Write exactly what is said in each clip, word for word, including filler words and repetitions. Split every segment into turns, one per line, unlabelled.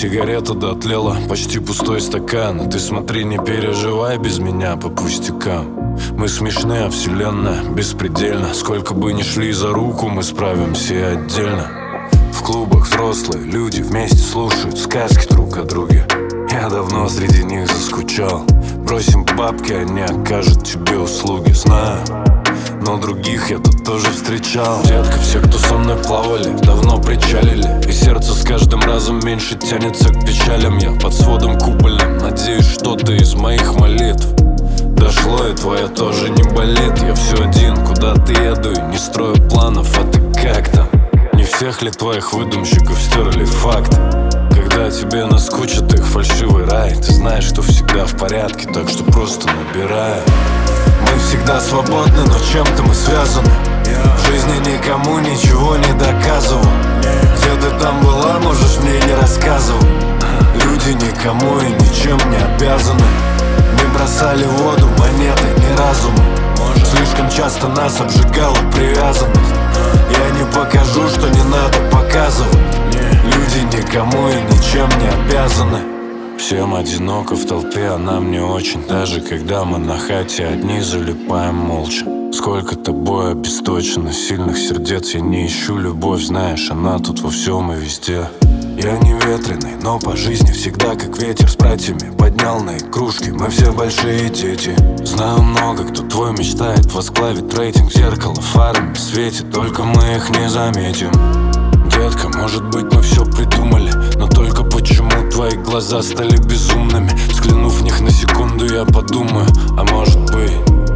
Сигарета дотлела, почти пустой стакан. И ты смотри, не переживай без меня по пустякам. Мы смешны, а вселенная беспредельна. Сколько бы ни шли за руку, мы справимся и отдельно. В клубах взрослые люди вместе слушают сказки друг о друге. Я давно среди них заскучал. Бросим бабки, они окажут тебе услуги. Знаю, но других я тут тоже встречал. Детка, все, кто со мной плавали, давно причалили. И сердце с каждым разом меньше тянется к печалям. Я под сводом купольным, надеюсь, что-то из моих молитв дошло, и твоя тоже не болит. Я все один, куда-то еду и не строю планов. А ты как там? Не всех ли твоих выдумщиков стерли факты? Когда тебе наскучит их фальшивый рай, ты знаешь, что всегда в порядке, так что просто набирай. Мы всегда свободны, но чем-то мы связаны. В жизни никому ничего не доказывал. Где ты там была, можешь мне не рассказывать. Люди никому и ничем не обязаны. Не бросали в воду монеты, ни разума. Слишком часто нас обжигала привязанность. Я не покажу, что не надо показывать. Люди никому и ничем не обязаны. Всем одиноко в толпе, а нам не очень. Даже когда мы на хате одни, залипаем молча. Сколько тобой обесточено сильных сердец. Я не ищу любовь, знаешь, она тут во всем и везде. Я не ветреный, но по жизни всегда как ветер. С братьями поднял на их кружки, мы все большие дети. Знаю много, кто твой мечтает возглавить рейтинг. Зеркало фарами светит, только мы их не заметим. Детка, может быть, мы все придумали, но только почему твои глаза стали безумными? Взглянув в них на секунду, я подумаю, а может быть,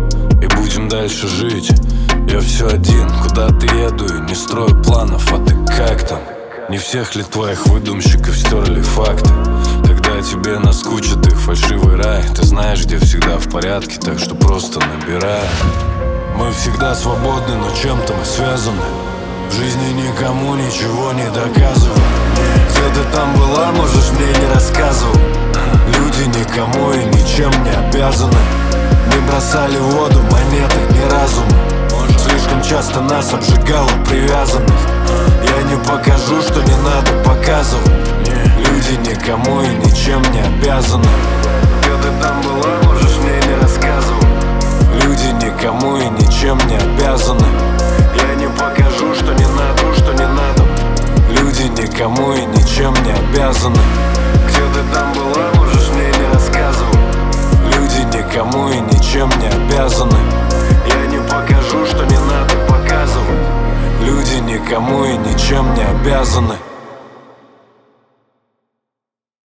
и будем дальше жить. Я все один, куда-то еду и не строю планов. А ты как там? Не всех ли твоих выдумщиков стерли факты? Когда тебе наскучит их фальшивый рай, ты знаешь, где всегда в порядке, так что просто набирай. Мы всегда свободны, но чем-то мы связаны. В жизни никому ничего не доказывай. Где ты там была, можешь мне не рассказывать. Люди никому и ничем не обязаны. Не бросали в воду монеты, ни разума. Слишком часто нас обжигала привязанность. Я не покажу, что не надо показывать. Люди никому и ничем не обязаны. Где ты там была, можешь мне не рассказывать. Люди никому и ничем не обязаны. Я не покажу, что не надо, что не надо. Люди никому и ничем не обязаны. Где ты там была, можешь мне не рассказывать. Люди никому и ничем не обязаны. Я не покажу, что не надо показывать. Люди никому и ничем не обязаны.